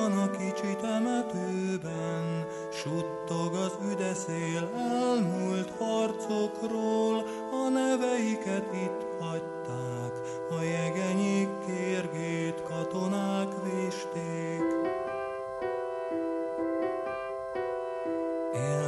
van a kicsi temetőben, suttog az üdeszél elmúlt harcokról, a neveiket itt hagyták, a jegenyik kérgét katonák vésték.